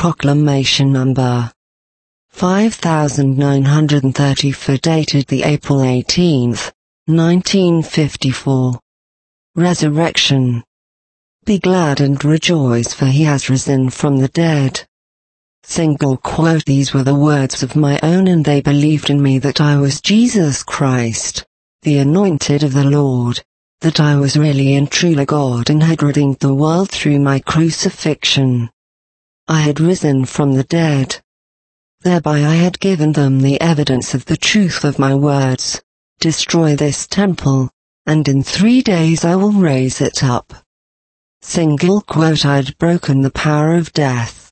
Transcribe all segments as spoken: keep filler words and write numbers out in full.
Proclamation number five thousand nine hundred thirty-four, dated the April eighteenth, nineteen fifty-four. Resurrection. Be glad and rejoice, for he has risen from the dead. Single quote. These were the words of my own, and they believed in me that I was Jesus Christ, the anointed of the Lord, that I was really and truly God and had redeemed the world through my crucifixion. I had risen from the dead. Thereby I had given them the evidence of the truth of my words. Destroy this temple, and in three days I will raise it up. Single quote. I had broken the power of death.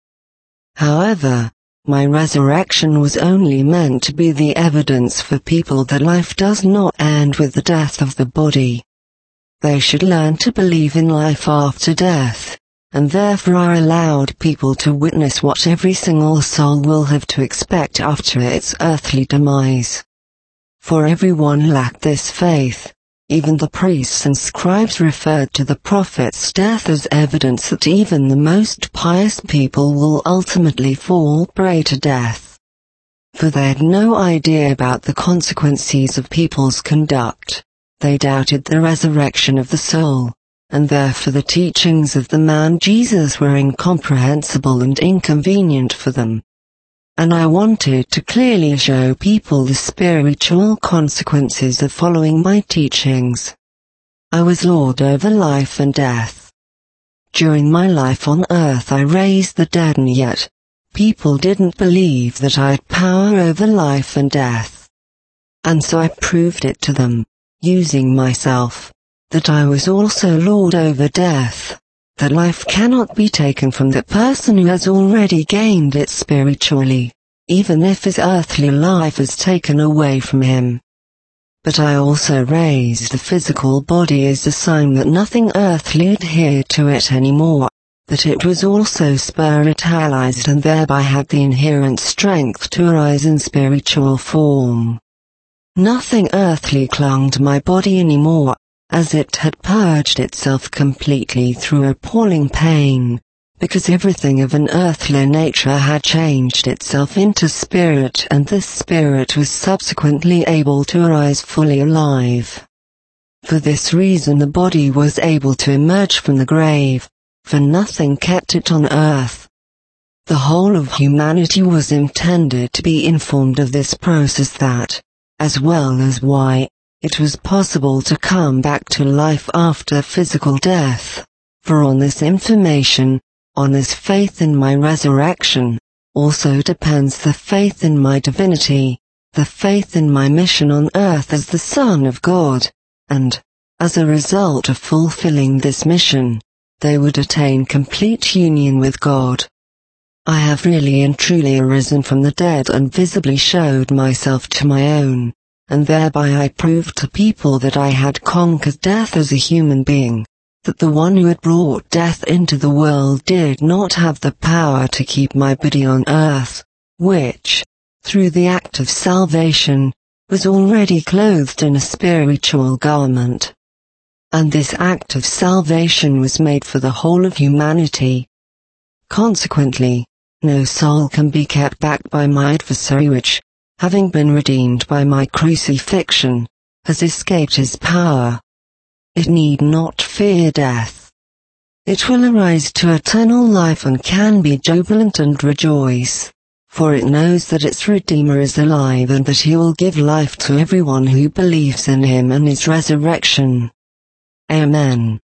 However, my resurrection was only meant to be the evidence for people that life does not end with the death of the body. They should learn to believe in life after death, and therefore I allowed people to witness what every single soul will have to expect after its earthly demise. For everyone lacked this faith. Even the priests and scribes referred to the prophet's death as evidence that even the most pious people will ultimately fall prey to death. For they had no idea about the consequences of people's conduct. They doubted the resurrection of the soul, and therefore the teachings of the man Jesus were incomprehensible and inconvenient for them. And I wanted to clearly show people the spiritual consequences of following my teachings. I was Lord over life and death. During my life on earth I raised the dead, and yet people didn't believe that I had power over life and death. And so I proved it to them, using myself, that I was also Lord over death, that life cannot be taken from the person who has already gained it spiritually, even if his earthly life is taken away from him. But I also raised the physical body as a sign that nothing earthly adhered to it anymore, that it was also spiritualized and thereby had the inherent strength to arise in spiritual form. Nothing earthly clung to my body anymore, as it had purged itself completely through appalling pain, because everything of an earthly nature had changed itself into spirit, and this spirit was subsequently able to arise fully alive. For this reason the body was able to emerge from the grave, for nothing kept it on earth. The whole of humanity was intended to be informed of this process, that, as well as why it was possible to come back to life after physical death. For on this information, on this faith in my resurrection, also depends the faith in my divinity, the faith in my mission on earth as the Son of God, and, as a result of fulfilling this mission, they would attain complete union with God. I have really and truly arisen from the dead and visibly showed myself to my own, and thereby I proved to people that I had conquered death as a human being, that the one who had brought death into the world did not have the power to keep my body on earth, which, through the act of salvation, was already clothed in a spiritual garment. And this act of salvation was made for the whole of humanity. Consequently, no soul can be kept back by my adversary which, having been redeemed by my crucifixion, has escaped his power. It need not fear death. It will arise to eternal life and can be jubilant and rejoice, for it knows that its Redeemer is alive and that he will give life to everyone who believes in him and his resurrection. Amen.